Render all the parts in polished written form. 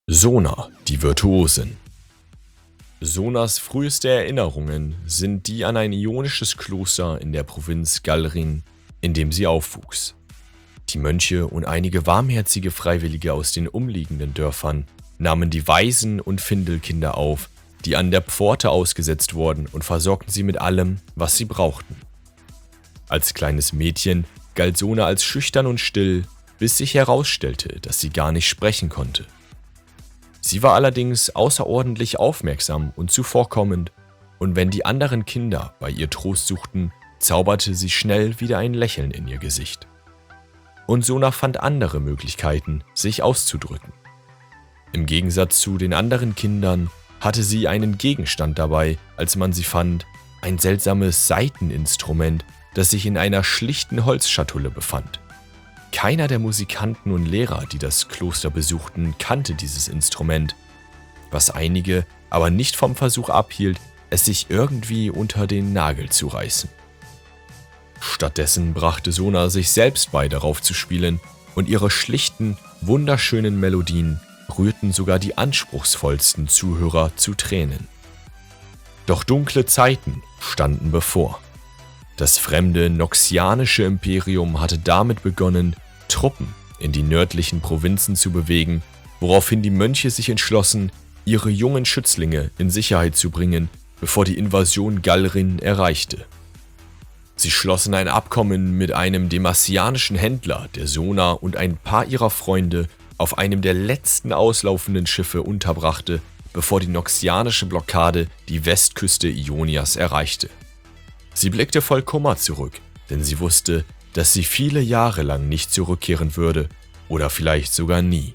Sona, die Virtuosin. Sonas früheste Erinnerungen sind die an ein ionisches Kloster in der Provinz Galrin, in dem sie aufwuchs. Die Mönche und einige warmherzige Freiwillige aus den umliegenden Dörfern nahmen die Waisen und Findelkinder auf, die an der Pforte ausgesetzt wurden, und versorgten sie mit allem, was sie brauchten. Als kleines Mädchen galt Sona als schüchtern und still, bis sich herausstellte, dass sie gar nicht sprechen konnte. Sie war allerdings außerordentlich aufmerksam und zuvorkommend, und wenn die anderen Kinder bei ihr Trost suchten, zauberte sie schnell wieder ein Lächeln in ihr Gesicht. Und Sona fand andere Möglichkeiten, sich auszudrücken. Im Gegensatz zu den anderen Kindern hatte sie einen Gegenstand dabei, als man sie fand, ein seltsames Saiteninstrument, das sich in einer schlichten Holzschatulle befand. Keiner der Musikanten und Lehrer, die das Kloster besuchten, kannte dieses Instrument, was einige aber nicht vom Versuch abhielt, es sich irgendwie unter den Nagel zu reißen. Stattdessen brachte Sona sich selbst bei, darauf zu spielen, und ihre schlichten, wunderschönen Melodien rührten sogar die anspruchsvollsten Zuhörer zu Tränen. Doch dunkle Zeiten standen bevor. Das fremde noxianische Imperium hatte damit begonnen, Truppen in die nördlichen Provinzen zu bewegen, woraufhin die Mönche sich entschlossen, ihre jungen Schützlinge in Sicherheit zu bringen, bevor die Invasion Galrin erreichte. Sie schlossen ein Abkommen mit einem demassianischen Händler, der Sona und ein paar ihrer Freunde auf einem der letzten auslaufenden Schiffe unterbrachte, bevor die noxianische Blockade die Westküste Ionias erreichte. Sie blickte voll Kummer zurück, denn sie wusste, dass sie viele Jahre lang nicht zurückkehren würde oder vielleicht sogar nie.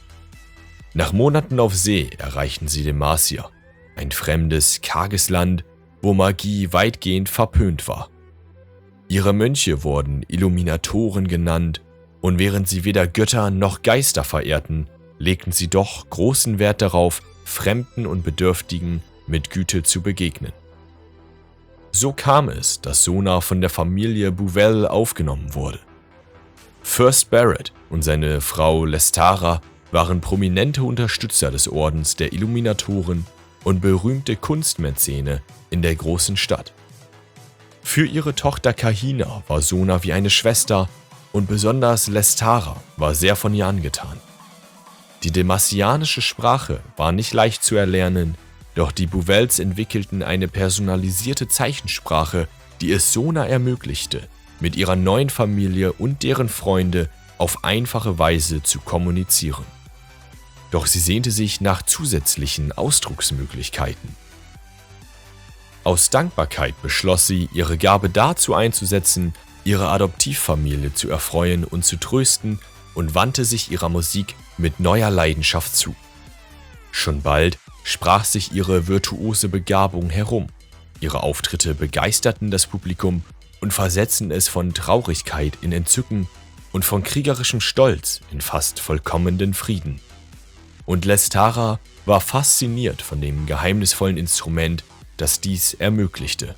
Nach Monaten auf See erreichten sie Demacia, ein fremdes, karges Land, wo Magie weitgehend verpönt war. Ihre Mönche wurden Illuminatoren genannt, und während sie weder Götter noch Geister verehrten, legten sie doch großen Wert darauf, Fremden und Bedürftigen mit Güte zu begegnen. So kam es, dass Sona von der Familie Bouvel aufgenommen wurde. Fürst Barrett und seine Frau Lestara waren prominente Unterstützer des Ordens der Illuminatoren und berühmte Kunstmäzene in der großen Stadt. Für ihre Tochter Kahina war Sona wie eine Schwester, und besonders Lestara war sehr von ihr angetan. Die demassianische Sprache war nicht leicht zu erlernen, doch die Bouvels entwickelten eine personalisierte Zeichensprache, die es Sona ermöglichte, mit ihrer neuen Familie und deren Freunde auf einfache Weise zu kommunizieren. Doch sie sehnte sich nach zusätzlichen Ausdrucksmöglichkeiten. Aus Dankbarkeit beschloss sie, ihre Gabe dazu einzusetzen, ihre Adoptivfamilie zu erfreuen und zu trösten, und wandte sich ihrer Musik mit neuer Leidenschaft zu. Schon bald sprach sich ihre virtuose Begabung herum. Ihre Auftritte begeisterten das Publikum und versetzten es von Traurigkeit in Entzücken und von kriegerischem Stolz in fast vollkommenen Frieden. Und Lestara war fasziniert von dem geheimnisvollen Instrument, das dies ermöglichte.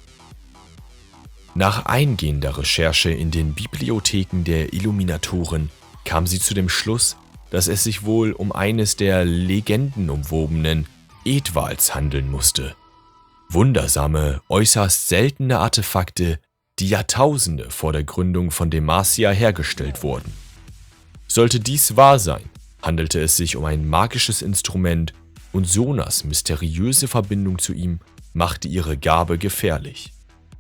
Nach eingehender Recherche in den Bibliotheken der Illuminatoren kam sie zu dem Schluss, dass es sich wohl um eines der legendenumwobenen Edwals handeln musste. Wundersame, äußerst seltene Artefakte, die Jahrtausende vor der Gründung von Demacia hergestellt wurden. Sollte dies wahr sein, handelte es sich um ein magisches Instrument, und Sonas mysteriöse Verbindung zu ihm machte ihre Gabe gefährlich.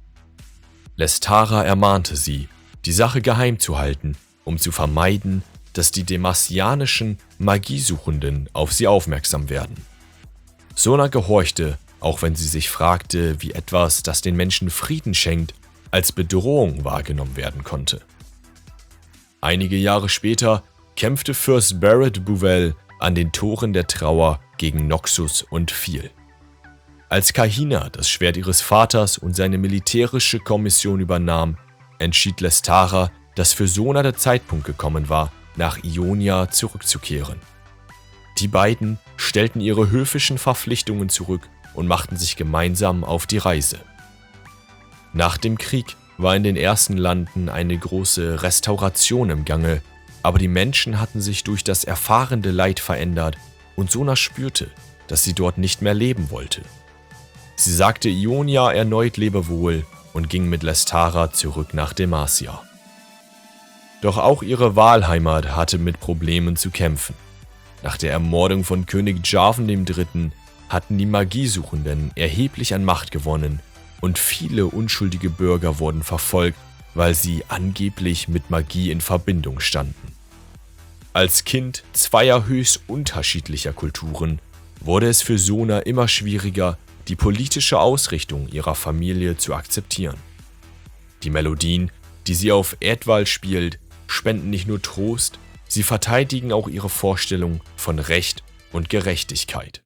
Lestara ermahnte sie, die Sache geheim zu halten, um zu vermeiden, dass die demassianischen Magiesuchenden auf sie aufmerksam werden. Sona gehorchte, auch wenn sie sich fragte, wie etwas, das den Menschen Frieden schenkt, als Bedrohung wahrgenommen werden konnte. Einige Jahre später kämpfte Fürst Barrett Bouvel an den Toren der Trauer gegen Noxus und fiel. Als Kahina das Schwert ihres Vaters und seine militärische Kommission übernahm, entschied Lestara, dass für Sona der Zeitpunkt gekommen war, nach Ionia zurückzukehren. Die beiden stellten ihre höfischen Verpflichtungen zurück und machten sich gemeinsam auf die Reise. Nach dem Krieg war in den ersten Landen eine große Restauration im Gange, aber die Menschen hatten sich durch das erfahrene Leid verändert, und Sona spürte, dass sie dort nicht mehr leben wollte. Sie sagte Ionia erneut Lebewohl und ging mit Lestara zurück nach Demacia. Doch auch ihre Wahlheimat hatte mit Problemen zu kämpfen. Nach der Ermordung von König Jarvan III. Hatten die Magiesuchenden erheblich an Macht gewonnen und viele unschuldige Bürger wurden verfolgt, weil sie angeblich mit Magie in Verbindung standen. Als Kind zweier höchst unterschiedlicher Kulturen wurde es für Sona immer schwieriger, die politische Ausrichtung ihrer Familie zu akzeptieren. Die Melodien, die sie auf Erdwall spielt, spenden nicht nur Trost, sie verteidigen auch ihre Vorstellung von Recht und Gerechtigkeit.